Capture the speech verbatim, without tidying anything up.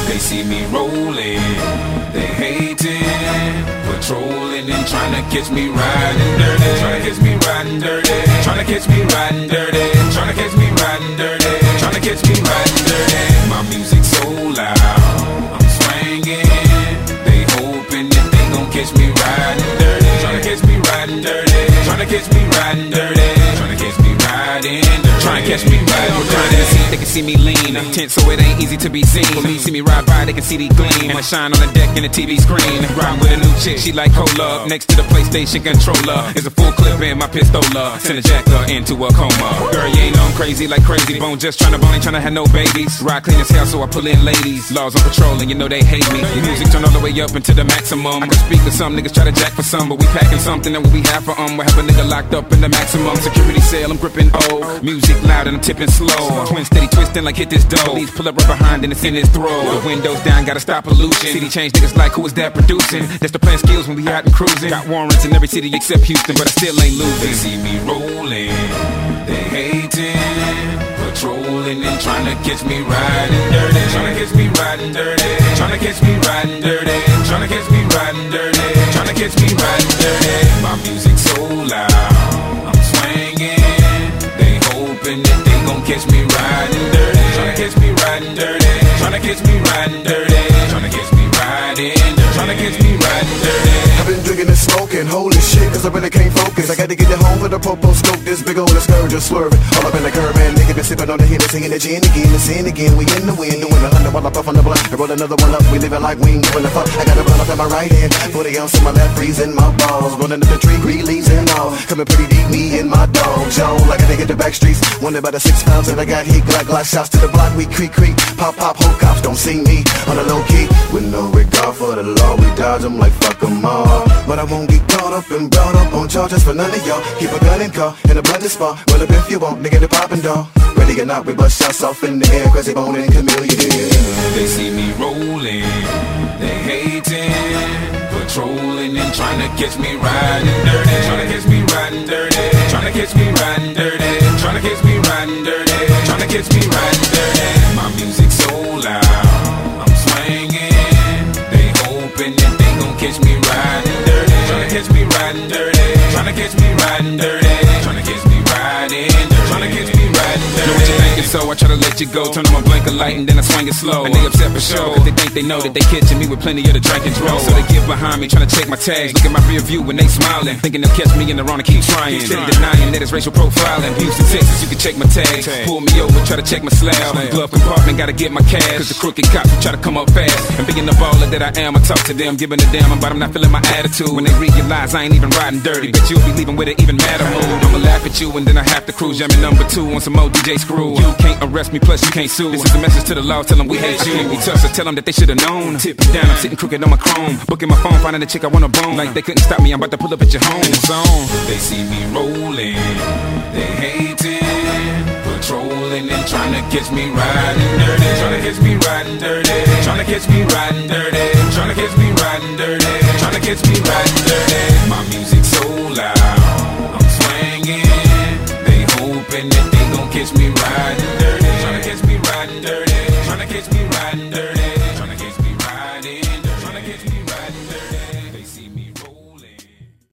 They see me rolling, they hating, patrolling and trying to catch me riding dirty. Trying to catch me riding dirty. Trying to catch me riding dirty. Trying to catch me riding dirty. Trying to catch me riding dirty. My music so loud, I'm swinging. They hoping that they gon' catch me riding dirty. Trying to catch me riding dirty. Trying to catch me riding dirty. Trying to catch me riding dirty. Trying to catch me riding dirty. They can see me lean, tense so it ain't easy to be seen. For me, see me ride by, they can see the gleam. And I shine on the deck in the T V screen. Ride with a new chick, she like cola. Next to the PlayStation controller is a full clip in my pistola. Send a jacker into a coma. Girl, you ain't know I'm crazy like crazy bone. Just tryna bone, ain't tryna have no babies. Ride clean as hell, so I pull in ladies. Laws on patrol, and you know they hate me. The music turn all the way up into the maximum. I can speak to some niggas, try to jack for some, but we packing something that what we have for um. We have a nigga locked up in the maximum security cell. I'm gripping O. Music loud and I'm tipping slow. Twin steady twisting like hit this dough. Police pull up right behind and it's in his throat. The windows down, gotta stop pollution. City change niggas like who is that producing? That's the plan skills when we out and cruising. Got warrants in every city except Houston, but I still ain't losing. They see me rolling, they hating, patrolling and trying to catch me riding dirty. Trying to catch me riding dirty. Trying to catch me riding dirty. Trying to catch me riding dirty. Trying to catch me riding dirty. My music so loud, I'm swinging. They hoping that they gon' catch me riding dirty. Tryna catch me riding dirty. Tryna catch me riding dirty. Tryna catch me riding dirty. Tryna catch me riding dirty. I've been drinking and smoking, holy shit, cause I really can't focus. I got to get it home for the popo scope. This big old scourge just swerving. All up in the curb, man, nigga been sipping on the Hennessy and the gin again. And sin again, we in the wind. Doing a hundred while I puff on the blunt. I roll another one up, we living like we ain't giving a fuck. I got a run up in my right hand, forty ounce in my left, freezing my balls. Rolling up the tree, green leaves and all. Coming pretty deep, me and my dog, Joe. Like a nigga the back streets. Wonder about the six pounds and I got heat. Glock, glock, shots to the block, we creak, creak. Pop, pop, whole cops don't see me. On the low key, with no regard for the law. We dodge them like fuck them all. But I won't get caught up and brought up on charges for none of y'all. Keep a gun in car, in a bloody spot. Well up if you want, nigga the poppin' dog. Ready or not, we bust shots off in the air. Crazy bone and chameleon. They see me rolling, they hating, patrolling and trying to catch me riding dirty. Trying to catch me riding dirty. Trying to catch me riding dirty. Trying to catch me riding dirty. Trying to catch me riding dirty. My music so loud, I'm swinging. They hoping that they gon' catch me riding dirty. Trying to catch me riding dirty. Trying to catch me riding dirty. Trying to catch me riding dirty. Trying to catch me riding dirty. Know what you thinking, so I try to let you go. Turn on my blinker light and then I swing it slow. And they upset for sure, cause they think they know that they catching me with plenty of the drink and draw. So they get behind me, trying to check my tags. Look at my rear view when they smiling, thinking they'll catch me in the wrong and keep trying. Steady denying that it's racial profiling. Houston, Texas, you can check my tags. Pull me over, try to check my slab. Glove compartment, gotta get my cash. Cause the crooked cops will try to come up fast. And being the baller that I am, I talk to them, giving a damn about I'm not feeling my attitude. When they realize I ain't even riding dirty, bet you'll be leaving with an even madder mood. I'ma laugh at you and then I have to cruise. Jamming number two on some more D J screw. You can't arrest me, plus you can't sue. This is a message to the law, tell them we hate you. Can't be tough, so tell them that they should've known. Tip me down, I'm sitting crooked on my chrome. Booking my phone, finding the chick I wanna bone. Like they couldn't stop me, I'm about to pull up at your home zone. They see me rolling, they hating, patrolling and trying to catch me riding dirty. Trying to catch me riding dirty. Trying to catch me riding dirty. Trying to catch me riding dirty. Trying to catch me riding dirty. My music